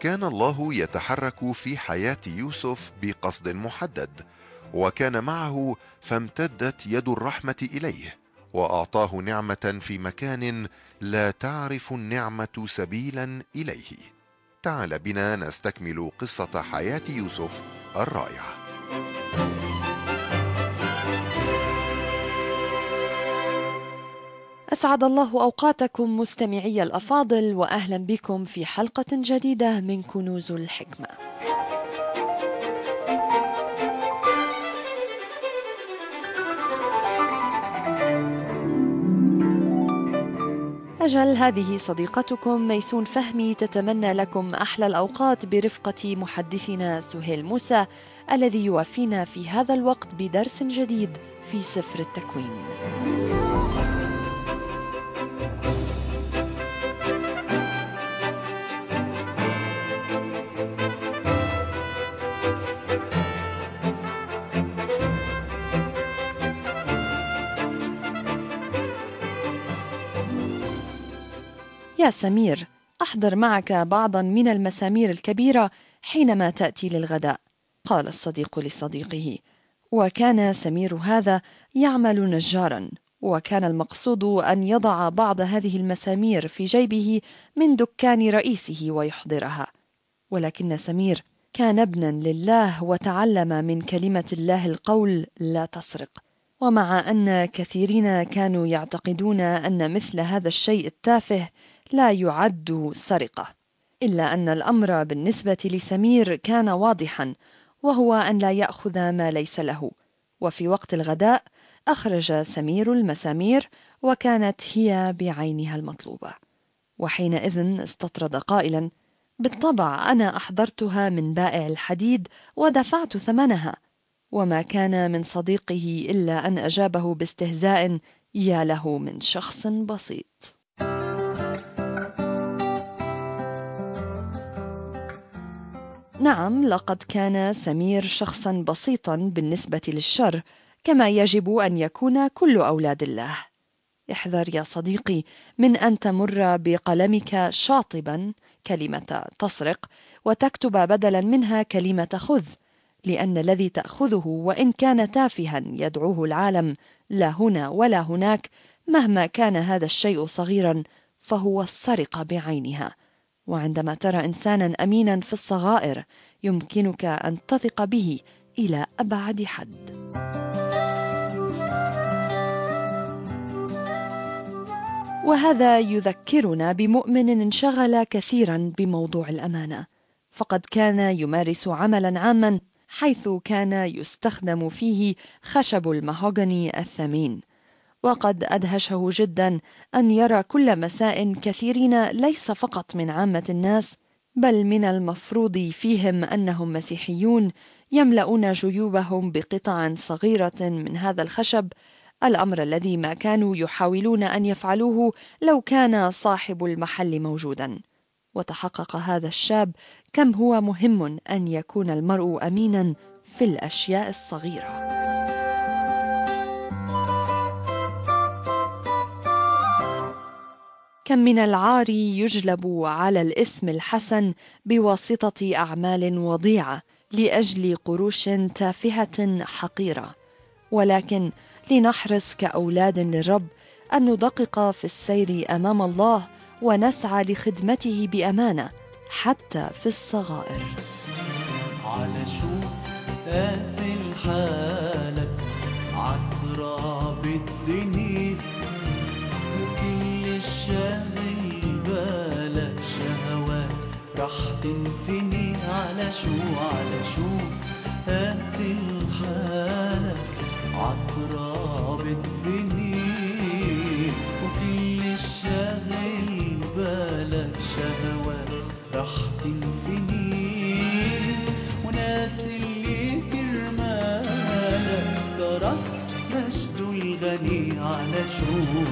كان الله يتحرك في حياة يوسف بقصد محدد، وكان معه فامتدت يد الرحمة إليه وأعطاه نعمة في مكان لا تعرف النعمة سبيلا إليه. تعال بنا نستكمل قصة حياة يوسف الرائعة. أسعد الله أوقاتكم مستمعي الأفاضل، وأهلا بكم في حلقة جديدة من كنوز الحكمة. أجل، هذه صديقتكم ميسون فهمي تتمنى لكم أحلى الأوقات برفقة محدثنا سهيل موسى، الذي يوافينا في هذا الوقت بدرس جديد في سفر التكوين. يا سمير، أحضر معك بعضا من المسامير الكبيرة حينما تأتي للغداء، قال الصديق لصديقه. وكان سمير هذا يعمل نجارا، وكان المقصود أن يضع بعض هذه المسامير في جيبه من دكان رئيسه ويحضرها. ولكن سمير كان ابنا لله، وتعلم من كلمة الله القول لا تسرق. ومع أن كثيرين كانوا يعتقدون أن مثل هذا الشيء التافه لا يعد سرقة، إلا أن الأمر بالنسبة لسمير كان واضحا، وهو أن لا يأخذ ما ليس له. وفي وقت الغداء أخرج سمير المسامير، وكانت هي بعينها المطلوبة. وحينئذ استطرد قائلا: بالطبع أنا أحضرتها من بائع الحديد ودفعت ثمنها. وما كان من صديقه إلا أن أجابه باستهزاء: يا له من شخص بسيط. نعم، لقد كان سمير شخصا بسيطا بالنسبة للشر، كما يجب أن يكون كل أولاد الله. احذر يا صديقي من أن تمر بقلمك شاطبا كلمة تسرق وتكتب بدلا منها كلمة خذ، لأن الذي تأخذه وإن كان تافها يدعوه العالم لا هنا ولا هناك، مهما كان هذا الشيء صغيرا فهو السرقة بعينها. وعندما ترى إنسانا أمينا في الصغائر يمكنك أن تثق به إلى أبعد حد. وهذا يذكرنا بمؤمن انشغل كثيرا بموضوع الأمانة، فقد كان يمارس عملا عاما حيث كان يستخدم فيه خشب المهوغني الثمين. وقد أدهشه جدا أن يرى كل مساء كثيرين ليس فقط من عامة الناس، بل من المفروض فيهم أنهم مسيحيون يملؤون جيوبهم بقطع صغيرة من هذا الخشب، الأمر الذي ما كانوا يحاولون أن يفعلوه لو كان صاحب المحل موجودا. وتحقق هذا الشاب كم هو مهم أن يكون المرء أمينا في الأشياء الصغيرة. كم من العار يجلب على الاسم الحسن بواسطة أعمال وضيعة لأجل قروش تافهة حقيرة. ولكن لنحرص كأولاد للرب أن ندقق في السير أمام الله ونسعى لخدمته بأمانة حتى في الصغائر. على شو قاتل حالك عترة بالدنيا، وكل الشاغل بالك شهوات رح تنفني. على شو قاتل حالك عترة بالدنيا، وكل الشاغل بالك شهوات رح تنفني. وناس اللي كرمالك ترك مجد الغني. على شو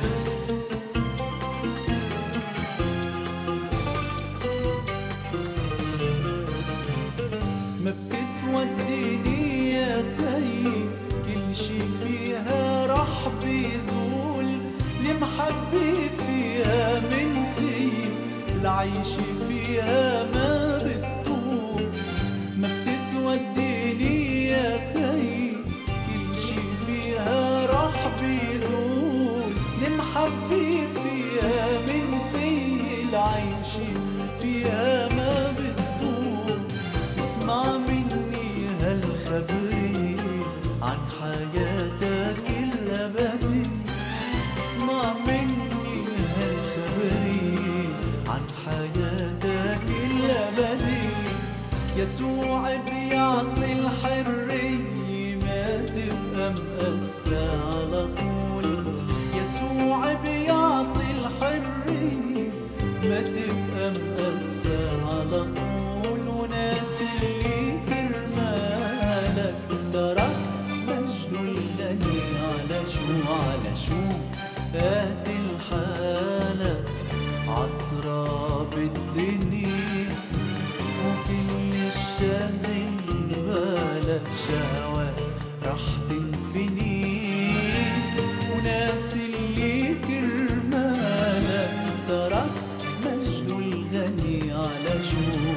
ما بتسوى الدنيا تهي، كل شي فيها رح بيزول. المحبة فيها من سيب العيش فيها ما بتطول، ما بتسوى الدنيا يا خي، كل شي فيها راح بيزول، المحبة فيها من سي العيش فيها ما بتطول. اسمع مني هالخبري عن حياتك الأبدية، اسمع مني هالخبري عن حياتك الأبدية. يسوع بيعطي الحرية ما تبقى مقسى على طول، يسوع بيعطي الحرية ما تبقى مقسى على طول. وناس اللي كرمالك ترك مجده الغني على شو هات الحالة عطرة بالدنيا، وكل الشاغل بالك شهوات رح تنفني. وناس اللي كرمالك ترك مجده الغني على شو.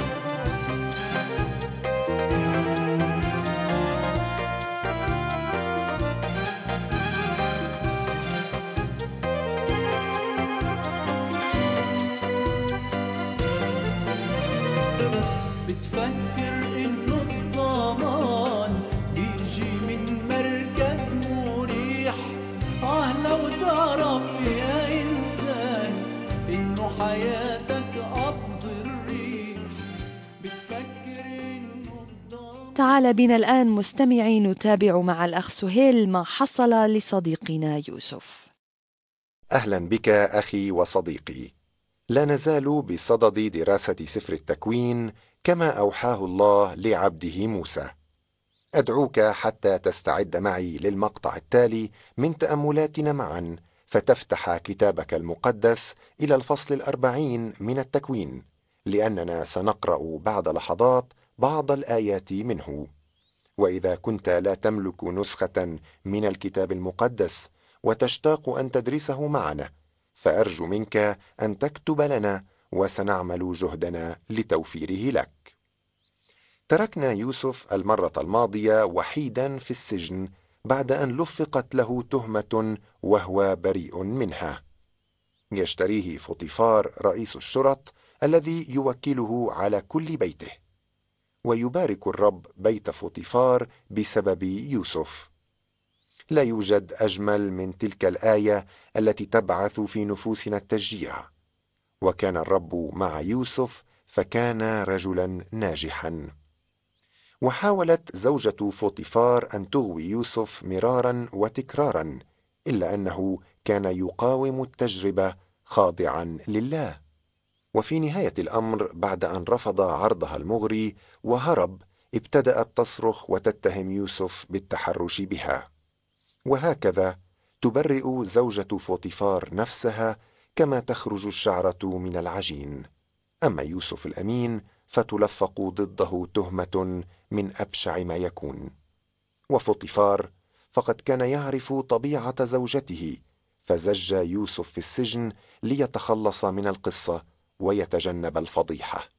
بتفكر انه الضمان بيجي من مركز مريح، لو تعرف يا انسان انه حياتك قبض الريح. بتفكر انه الضمان. تعال بنا الآن مستمعي نتابع مع الأخ سهيل ما حصل لصديقنا يوسف. أهلا بك أخي وصديقي. لا نزال بصدد دراسة سفر التكوين كما أوحاه الله لعبده موسى. أدعوك حتى تستعد معي للمقطع التالي من تأملاتنا معا، فتفتح كتابك المقدس إلى الفصل 40 من التكوين، لأننا سنقرأ بعد لحظات بعض الآيات منه. وإذا كنت لا تملك نسخة من الكتاب المقدس وتشتاق أن تدرسه معنا، فأرجو منك أن تكتب لنا وسنعمل جهدنا لتوفيره لك. تركنا يوسف المرة الماضية وحيدا في السجن بعد أن لفقت له تهمة وهو بريء منها. يشتريه فوطيفار رئيس الشرط الذي يوكله على كل بيته، ويبارك الرب بيت فوطيفار بسبب يوسف. لا يوجد أجمل من تلك الآية التي تبعث في نفوسنا التشجيع: وكان الرب مع يوسف فكان رجلا ناجحا. وحاولت زوجة فوطيفار أن تغوي يوسف مرارا وتكرارا، إلا أنه كان يقاوم التجربة خاضعا لله. وفي نهاية الأمر، بعد أن رفض عرضها المغري وهرب، ابتدأت تصرخ وتتهم يوسف بالتحرش بها. وهكذا تبرئ زوجة فوطيفار نفسها كما تخرج الشعرة من العجين. أما يوسف الأمين فتلفق ضده تهمة من أبشع ما يكون. وفوطيفار فقد كان يعرف طبيعة زوجته، فزج يوسف في السجن ليتخلص من القصة ويتجنب الفضيحة.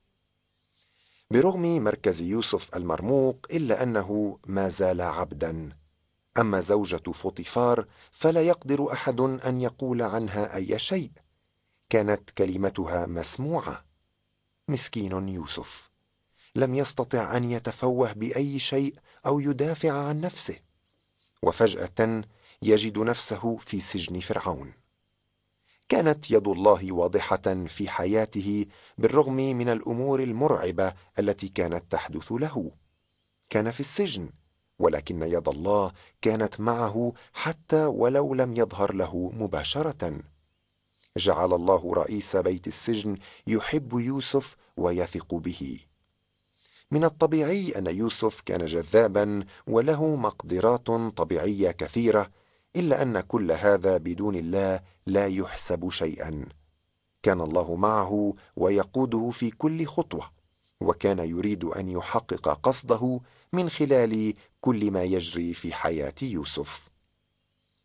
برغم مركز يوسف المرموق، إلا أنه ما زال عبدا. أما زوجة فوطيفار فلا يقدر أحد أن يقول عنها أي شيء، كانت كلمتها مسموعة. مسكين يوسف لم يستطع أن يتفوه بأي شيء أو يدافع عن نفسه، وفجأة يجد نفسه في سجن فرعون. كانت يد الله واضحة في حياته بالرغم من الأمور المرعبة التي كانت تحدث له. كان في السجن، ولكن يد الله كانت معه حتى ولو لم يظهر له مباشرة. جعل الله رئيس بيت السجن يحب يوسف ويثق به. من الطبيعي أن يوسف كان جذابا وله مقدرات طبيعية كثيرة، إلا أن كل هذا بدون الله لا يحسب شيئا. كان الله معه ويقوده في كل خطوة، وكان يريد أن يحقق قصده من خلال كل ما يجري في حياة يوسف.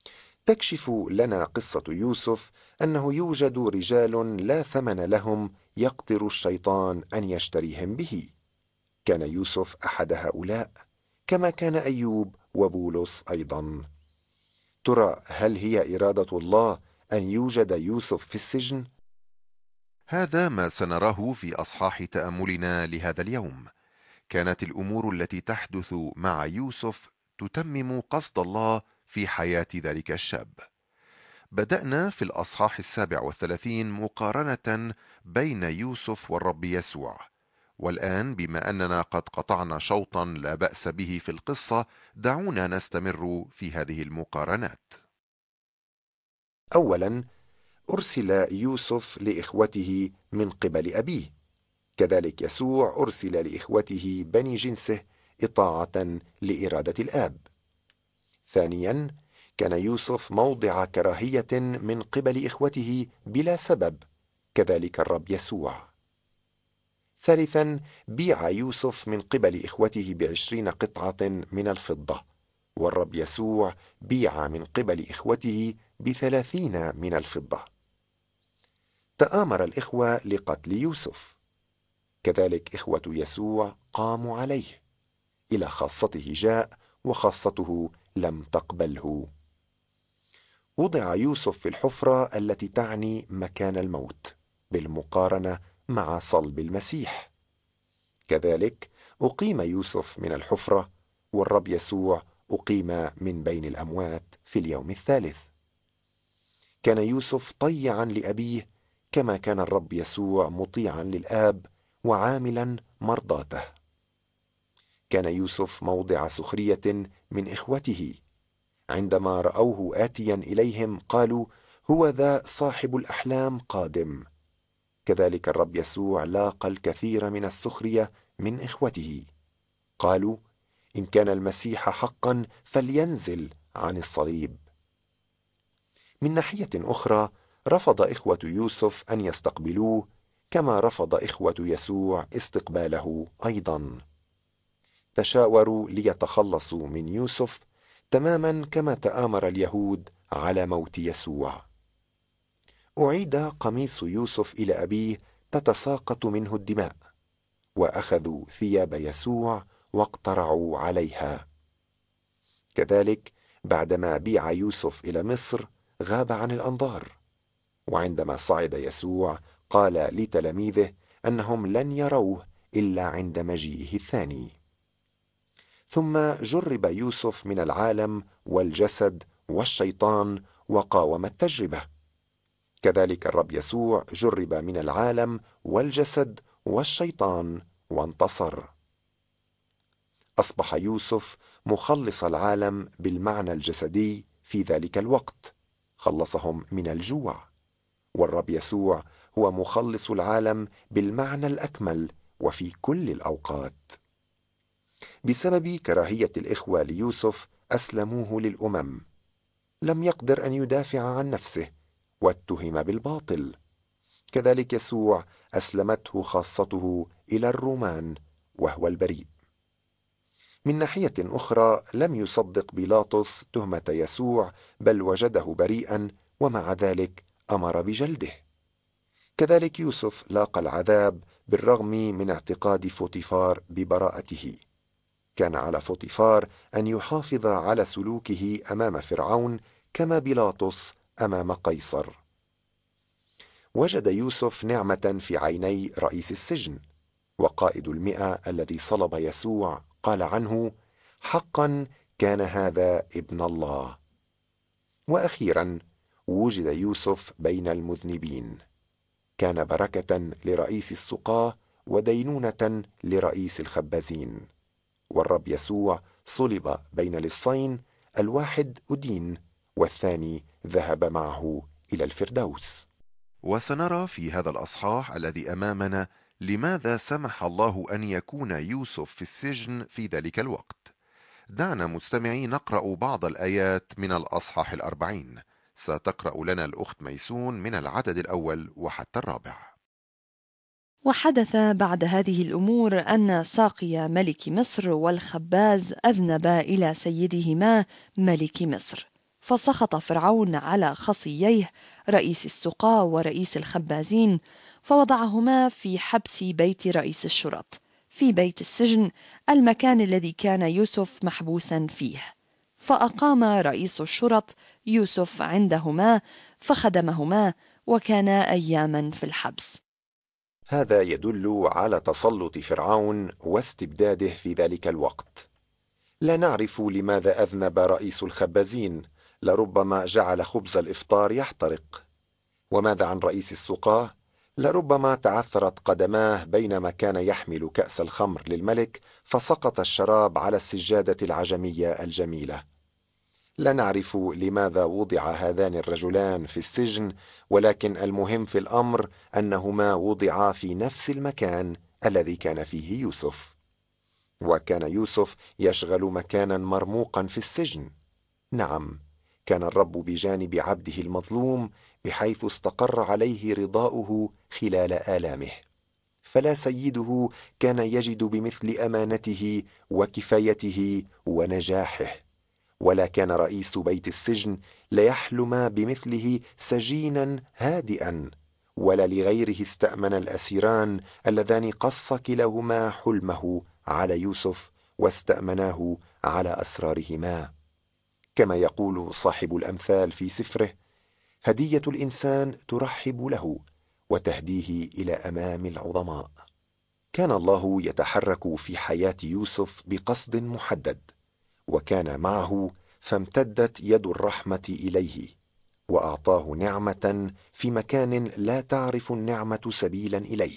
تكشف لنا قصة يوسف أنه يوجد رجال لا ثمن لهم يقدر الشيطان أن يشتريهم به. كان يوسف أحد هؤلاء، كما كان أيوب وبولس أيضا. ترى هل هي إرادة الله أن يوجد يوسف في السجن؟ هذا ما سنراه في أصحاح تأملنا لهذا اليوم. كانت الأمور التي تحدث مع يوسف تتمم قصد الله في حياة ذلك الشاب. بدأنا في الأصحاح 37 مقارنة بين يوسف والرب يسوع، والآن بما أننا قد قطعنا شوطا لا بأس به في القصة، دعونا نستمر في هذه المقارنات. أولا، أرسل يوسف لإخوته من قبل أبيه، كذلك يسوع أرسل لإخوته بني جنسه إطاعة لإرادة الآب. ثانيا، كان يوسف موضع كراهية من قبل إخوته بلا سبب، كذلك الرب يسوع. ثالثا، بيع يوسف من قبل إخوته ب20 قطعة من الفضة، والرب يسوع بيع من قبل إخوته ب30 من الفضة. تآمر الإخوة لقتل يوسف، كذلك إخوة يسوع قاموا عليه. إلى خاصته جاء وخاصته لم تقبله. وضع يوسف في الحفرة التي تعني مكان الموت بالمقارنة مع صلب المسيح. كذلك أقيم يوسف من الحفرة، والرب يسوع أقيم من بين الأموات في اليوم الثالث. كان يوسف طيعا لأبيه، كما كان الرب يسوع مطيعا للآب وعاملا مرضاته. كان يوسف موضع سخرية من إخوته، عندما رأوه آتيا إليهم قالوا: هو ذا صاحب الأحلام قادم. كذلك الرب يسوع لاقى الكثير من السخرية من إخوته، قالوا: إن كان المسيح حقا فلينزل عن الصليب. من ناحية أخرى، رفض إخوة يوسف أن يستقبلوه، كما رفض إخوة يسوع استقباله أيضا. تشاوروا ليتخلصوا من يوسف تماما كما تآمر اليهود على موت يسوع. أعيد قميص يوسف إلى أبيه تتساقط منه الدماء، وأخذوا ثياب يسوع واقترعوا عليها. كذلك بعدما بيع يوسف إلى مصر غاب عن الأنظار، وعندما صعد يسوع قال لتلاميذه أنهم لن يروه إلا عند مجيئه الثاني. ثم جرب يوسف من العالم والجسد والشيطان وقاوم التجربة. كذلك الرب يسوع جرب من العالم والجسد والشيطان وانتصر. أصبح يوسف مخلص العالم بالمعنى الجسدي في ذلك الوقت، خلصهم من الجوع، والرب يسوع هو مخلص العالم بالمعنى الأكمل وفي كل الأوقات. بسبب كراهية الإخوة ليوسف أسلموه للأمم، لم يقدر أن يدافع عن نفسه واتهم بالباطل. كذلك يسوع أسلمته خاصته إلى الرومان وهو البريء. من ناحية أخرى، لم يصدق بيلاطس تهمة يسوع، بل وجده بريئا، ومع ذلك أمر بجلده. كذلك يوسف لاقى العذاب بالرغم من اعتقاد فوطيفار ببراءته. كان على فوطيفار أن يحافظ على سلوكه أمام فرعون كما بيلاطس أمام قيصر. وجد يوسف نعمة في عيني رئيس السجن، وقائد 100 الذي صلب يسوع قال عنه: حقا كان هذا ابن الله. وأخيرا وجد يوسف بين المذنبين، كان بركة لرئيس السقاة ودينونة لرئيس الخبازين. والرب يسوع صلب بين لصين، الواحد أدين والثاني ذهب معه إلى الفردوس. وسنرى في هذا الأصحاح الذي أمامنا لماذا سمح الله أن يكون يوسف في السجن في ذلك الوقت. دعنا مستمعي نقرأ بعض الآيات من الأصحاح 40. ستقرأ لنا الأخت ميسون من العدد الأول وحتى الرابع. وحدث بعد هذه الأمور أن ساقي ملك مصر والخباز أذنبا إلى سيدهما ملك مصر، فسخط فرعون على خصييه رئيس السقاة ورئيس الخبازين، فوضعهما في حبس بيت رئيس الشرط في بيت السجن، المكان الذي كان يوسف محبوسا فيه. فأقام رئيس الشرط يوسف عندهما فخدمهما، وكان أياما في الحبس. هذا يدل على تسلط فرعون واستبداده في ذلك الوقت. لا نعرف لماذا أذنب رئيس الخبازين، لربما جعل خبز الإفطار يحترق. وماذا عن رئيس السقاة؟ لربما تعثرت قدماه بينما كان يحمل كأس الخمر للملك، فسقط الشراب على السجادة العجمية الجميلة. لا نعرف لماذا وضع هذان الرجلان في السجن، ولكن المهم في الأمر أنهما وضعا في نفس المكان الذي كان فيه يوسف. وكان يوسف يشغل مكانا مرموقا في السجن. نعم، كان الرب بجانب عبده المظلوم، بحيث استقر عليه رضاؤه خلال آلامه. فلا سيده كان يجد بمثل أمانته وكفايته ونجاحه، ولا كان رئيس بيت السجن ليحلم بمثله سجينا هادئا، ولا لغيره استأمن الأسيران اللذان قص كلاهما حلمه على يوسف واستأمناه على أسرارهما. كما يقول صاحب الأمثال في سفره: هدية الإنسان ترحب له وتهديه إلى أمام العظماء. كان الله يتحرك في حياة يوسف بقصد محدد، وكان معه، فامتدت يد الرحمة إليه وأعطاه نعمة في مكان لا تعرف النعمة سبيلا إليه.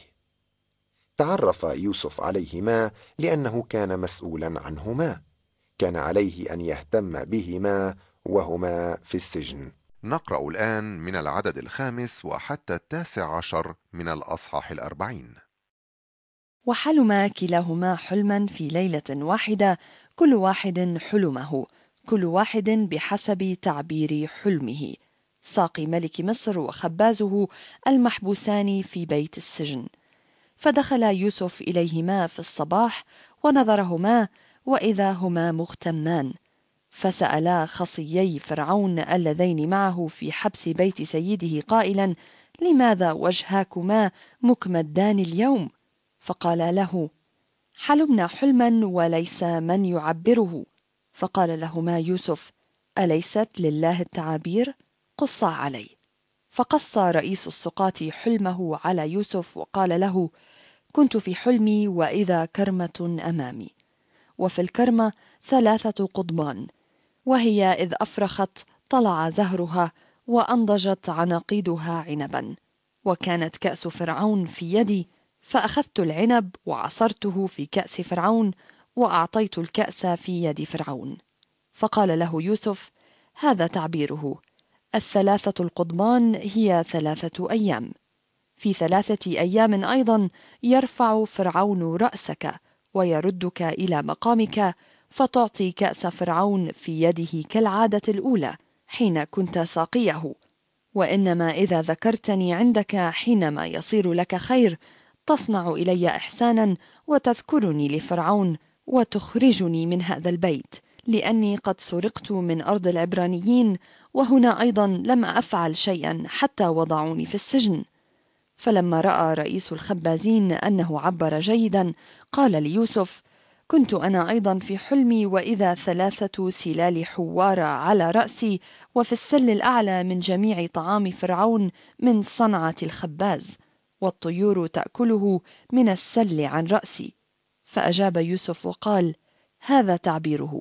تعرف يوسف عليهما لأنه كان مسؤولا عنهما، كان عليه أن يهتم بهما وهما في السجن. نقرأ الآن من العدد 5 وحتى 19 من الأصحاح 40. وحلما كلاهما حلما في ليلة واحدة، كل واحد حلمه، كل واحد بحسب تعبير حلمه، ساقي ملك مصر وخبازه المحبوسان في بيت السجن. فدخل يوسف إليهما في الصباح ونظرهما، وإذا هما مغتمان، فسألا خصيي فرعون اللذين معه في حبس بيت سيده قائلا: لماذا وجهاكما مكمدان اليوم؟ فقال له: حلمنا حلما وليس من يعبره. فقال لهما يوسف: أليست لله التعابير؟ قصا علي. فقص رئيس السقاة حلمه على يوسف وقال له: كنت في حلمي وإذا كرمة أمامي، وفي الكرمة 3 قضبان، وهي إذ أفرخت طلع زهرها وأنضجت عناقيدها عنبا، وكانت كأس فرعون في يدي، فأخذت العنب وعصرته في كأس فرعون وأعطيت الكأس في يد فرعون. فقال له يوسف: هذا تعبيره، 3 القضبان هي 3 أيام، في 3 أيام أيضا يرفع فرعون رأسك ويردك إلى مقامك، فتعطي كأس فرعون في يده كالعادة الأولى حين كنت ساقيه. وإنما إذا ذكرتني عندك حينما يصير لك خير، تصنع إلي إحسانا وتذكرني لفرعون وتخرجني من هذا البيت، لأني قد سرقت من أرض العبرانيين، وهنا أيضا لم أفعل شيئا حتى وضعوني في السجن. فلما رأى رئيس الخبازين أنه عبر جيدا، قال ليوسف: كنت أنا أيضا في حلمي وإذا 3 سلال حوار على رأسي، وفي السل الأعلى من جميع طعام فرعون من صنعة الخباز، والطيور تأكله من السل عن رأسي. فأجاب يوسف وقال: هذا تعبيره،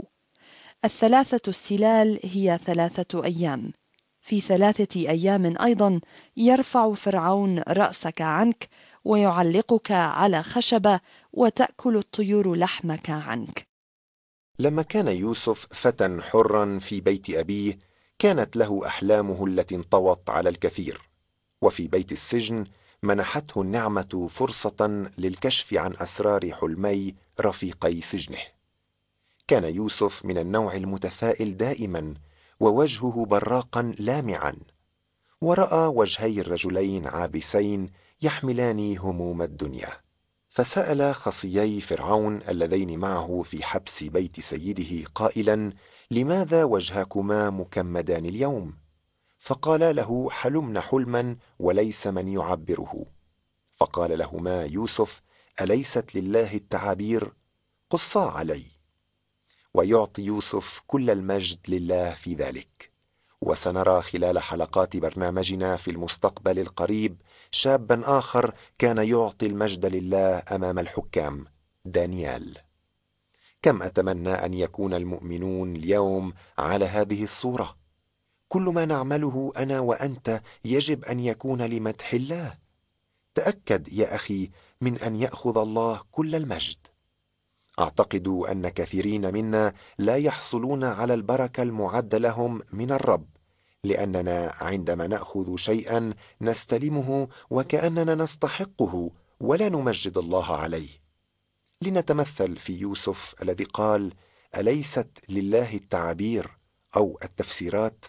3 السلال هي 3 أيام، في 3 أيام أيضا يرفع فرعون رأسك عنك ويعلقك على خشبة وتأكل الطيور لحمك عنك. لما كان يوسف فتى حرا في بيت أبيه، كانت له أحلامه التي انطوت على الكثير، وفي بيت السجن منحته النعمة فرصة للكشف عن أسرار حلمي رفيقي سجنه. كان يوسف من النوع المتفائل دائما، ووجهه براقا لامعا، ورأى وجهي الرجلين عابسين يحملان هموم الدنيا، فسأل خصيي فرعون اللذين معه في حبس بيت سيده قائلا: لماذا وجهكما مكمدان اليوم؟ فقال له: حلمنا حلما وليس من يعبره. فقال لهما يوسف: أليست لله التعابير؟ قصا علي. ويعطي يوسف كل المجد لله في ذلك. وسنرى خلال حلقات برنامجنا في المستقبل القريب شابا آخر كان يعطي المجد لله أمام الحكام، دانيال. كم أتمنى أن يكون المؤمنون اليوم على هذه الصورة. كل ما نعمله أنا وأنت يجب أن يكون لمدح الله. تأكد يا أخي من أن يأخذ الله كل المجد. أعتقد أن كثيرين منا لا يحصلون على البركة المعدة لهم من الرب، لأننا عندما نأخذ شيئا نستلمه وكأننا نستحقه ولا نمجد الله عليه. لنتمثل في يوسف الذي قال: أليست لله التعابير أو التفسيرات؟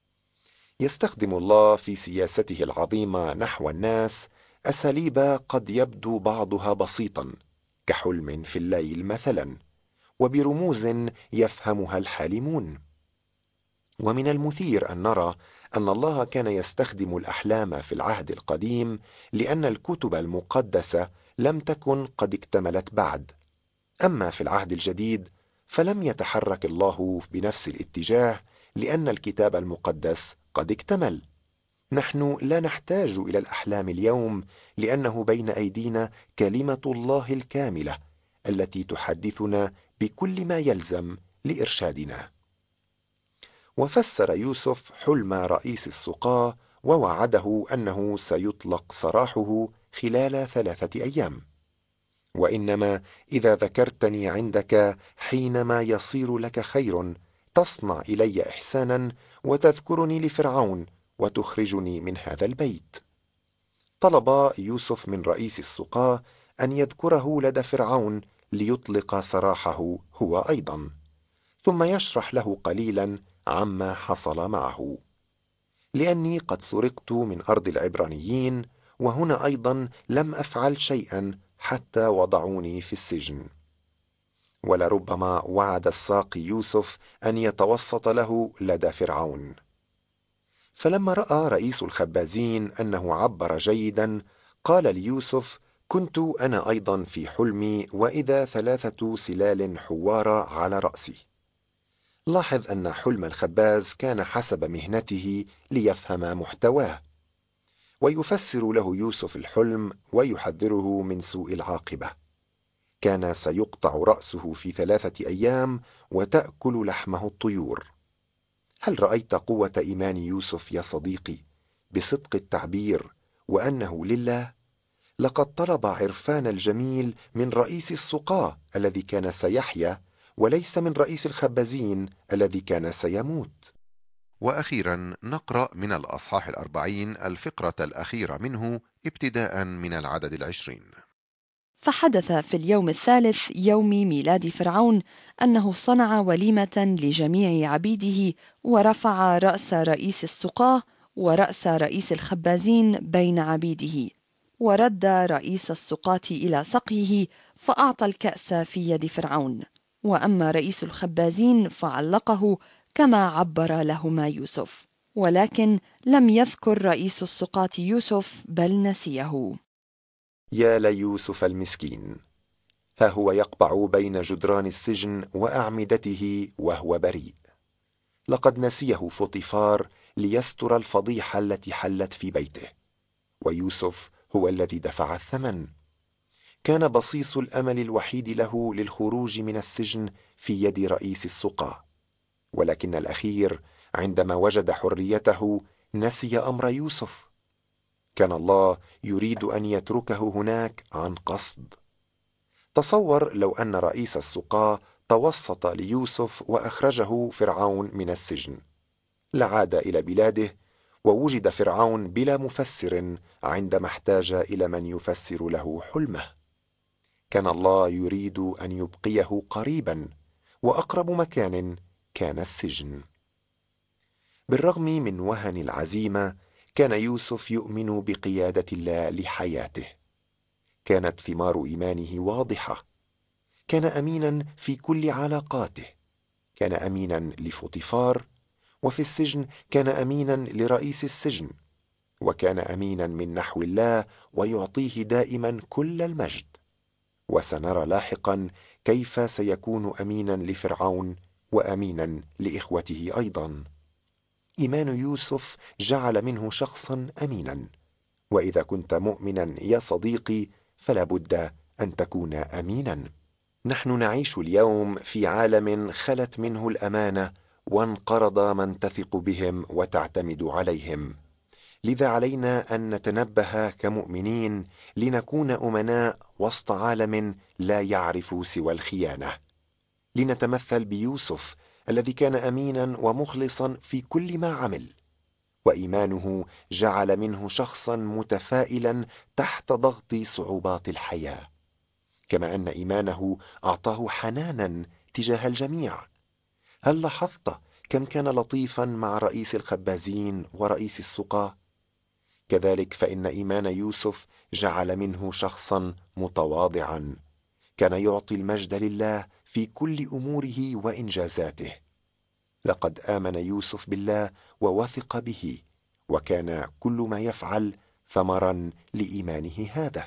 يستخدم الله في سياسته العظيمة نحو الناس أساليب قد يبدو بعضها بسيطا، كحلم في الليل مثلا، وبرموز يفهمها الحالمون. ومن المثير أن نرى أن الله كان يستخدم الأحلام في العهد القديم لأن الكتب المقدسة لم تكن قد اكتملت بعد. أما في العهد الجديد فلم يتحرك الله بنفس الاتجاه لأن الكتاب المقدس قد اكتمل. نحن لا نحتاج إلى الأحلام اليوم لأنه بين أيدينا كلمة الله الكاملة التي تحدثنا بكل ما يلزم لإرشادنا. وفسر يوسف حلم رئيس السقاة ووعده أنه سيطلق سراحه خلال 3 أيام. وإنما إذا ذكرتني عندك حينما يصير لك خير تصنع إلي إحسانا وتذكرني لفرعون وتخرجني من هذا البيت. طلب يوسف من رئيس السقاة أن يذكره لدى فرعون ليطلق سراحه هو أيضا، ثم يشرح له قليلا عما حصل معه. لأني قد سرقت من أرض العبرانيين، وهنا أيضا لم أفعل شيئا حتى وضعوني في السجن. ولربما وعد الساقي يوسف أن يتوسط له لدى فرعون. فلما رأى رئيس الخبازين أنه عبر جيدا قال ليوسف: كنت أنا أيضا في حلمي وإذا 3 سلال حوارة على رأسي. لاحظ أن حلم الخباز كان حسب مهنته ليفهم محتواه، ويفسر له يوسف الحلم ويحذره من سوء العاقبة. كان سيقطع رأسه في 3 أيام وتأكل لحمه الطيور. هل رأيت قوة إيمان يوسف يا صديقي بصدق التعبير وأنه لله؟ لقد طلب عرفان الجميل من رئيس السقاة الذي كان سيحيا، وليس من رئيس الخبازين الذي كان سيموت. وأخيرا نقرأ من الأصحاح 40 الفقرة الأخيرة منه ابتداء من العدد 20. فحدث في اليوم الثالث يوم ميلاد فرعون أنه صنع وليمة لجميع عبيده، ورفع رأس رئيس السقاة ورأس رئيس الخبازين بين عبيده، ورد رئيس السقاة إلى سقيه فأعطى الكأس في يد فرعون. وأما رئيس الخبازين فعلقه كما عبر لهما يوسف، ولكن لم يذكر رئيس السقاة يوسف بل نسيه. يا ليوسف المسكين، ها هو يقبع بين جدران السجن وأعمدته وهو بريء. لقد نسيه فطيفار ليستر الفضيحة التي حلت في بيته، ويوسف هو الذي دفع الثمن. كان بصيص الأمل الوحيد له للخروج من السجن في يد رئيس السقاة، ولكن الأخير عندما وجد حريته نسي أمر يوسف. كان الله يريد أن يتركه هناك عن قصد. تصور لو أن رئيس السقاة توسط ليوسف وأخرجه فرعون من السجن، لعاد إلى بلاده، ووجد فرعون بلا مفسر عندما احتاج إلى من يفسر له حلمه. كان الله يريد أن يبقيه قريبا، وأقرب مكان كان السجن. بالرغم من وهن العزيمة كان يوسف يؤمن بقيادة الله لحياته. كانت ثمار إيمانه واضحة. كان أمينا في كل علاقاته. كان أمينا لفوطيفار، وفي السجن كان أمينا لرئيس السجن، وكان أمينا من نحو الله ويعطيه دائما كل المجد. وسنرى لاحقا كيف سيكون أمينا لفرعون وأمينا لإخوته أيضا. إيمان يوسف جعل منه شخصا أمينا، وإذا كنت مؤمنا يا صديقي فلا بد أن تكون أمينا. نحن نعيش اليوم في عالم خلت منه الأمانة، وانقرض من تثق بهم وتعتمد عليهم. لذا علينا أن نتنبه كمؤمنين لنكون أمناء وسط عالم لا يعرف سوى الخيانة. لنتمثل بيوسف الذي كان أمينا ومخلصا في كل ما عمل، وإيمانه جعل منه شخصا متفائلا تحت ضغط صعوبات الحياة، كما أن إيمانه أعطاه حنانا تجاه الجميع. هل لاحظت كم كان لطيفا مع رئيس الخبازين ورئيس السقاة؟ كذلك فإن إيمان يوسف جعل منه شخصا متواضعا، كان يعطي المجد لله في كل أموره وإنجازاته. لقد آمن يوسف بالله ووثق به، وكان كل ما يفعل ثمرا لإيمانه هذا.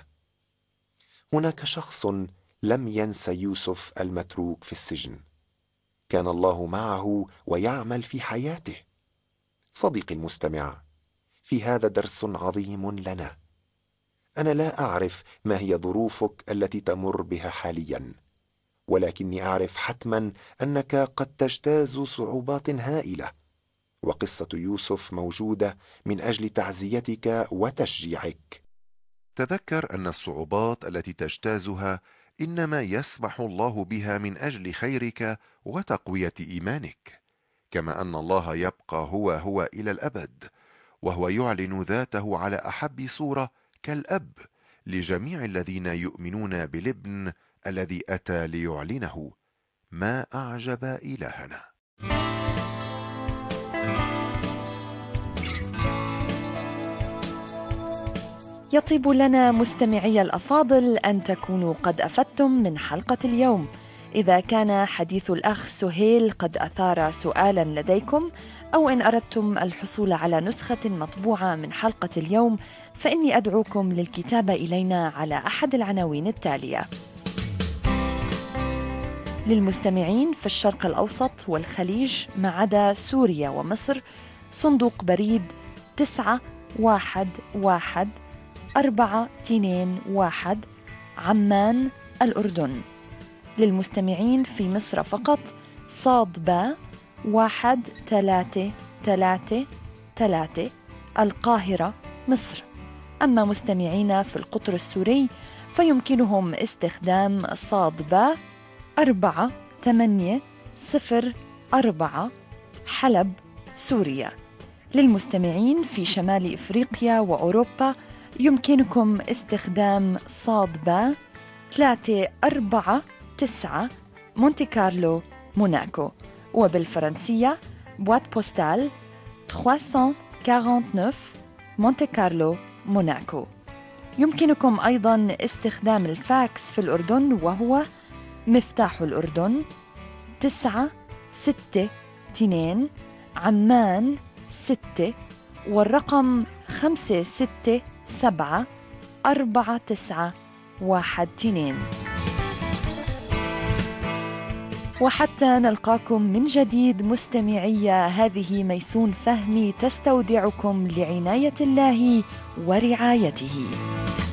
هناك شخص لم ينس يوسف المتروك في السجن. كان الله معه ويعمل في حياته. صديقي المستمع، في هذا درس عظيم لنا. أنا لا أعرف ما هي ظروفك التي تمر بها حاليا، ولكني أعرف حتما أنك قد تجتاز صعوبات هائلة، وقصة يوسف موجودة من أجل تعزيتك وتشجيعك. تذكر أن الصعوبات التي تجتازها إنما يسمح الله بها من أجل خيرك وتقوية إيمانك، كما أن الله يبقى هو إلى الأبد، وهو يعلن ذاته على أحب صورة كالأب لجميع الذين يؤمنون بالابن الذي أتى ليعلنه. ما أعجب إلهنا. يطيب لنا مستمعي الأفاضل أن تكونوا قد أفدتم من حلقة اليوم. إذا كان حديث الأخ سهيل قد أثار سؤالا لديكم، أو إن أردتم الحصول على نسخة مطبوعة من حلقة اليوم، فإني أدعوكم للكتابة إلينا على أحد العناوين التالية: للمستمعين في الشرق الأوسط والخليج ما عدا سوريا ومصر، صندوق بريد 911421 عمان الأردن. للمستمعين في مصر فقط، صاد با 1333 القاهرة مصر. أما مستمعين في القطر السوري فيمكنهم استخدام صاد با 4804 حلب سوريا. للمستمعين في شمال إفريقيا وأوروبا يمكنكم استخدام صاد با 349 مونتي كارلو موناكو. وبالفرنسية بوات بوستال 349 مونتي كارلو موناكو. يمكنكم أيضا استخدام الفاكس في الأردن، وهو مفتاح الأردن 962 عمان 6 والرقم 5674912. وحتى نلقاكم من جديد مستمعي، هذه ميسون فهمي تستودعكم لعناية الله ورعايته.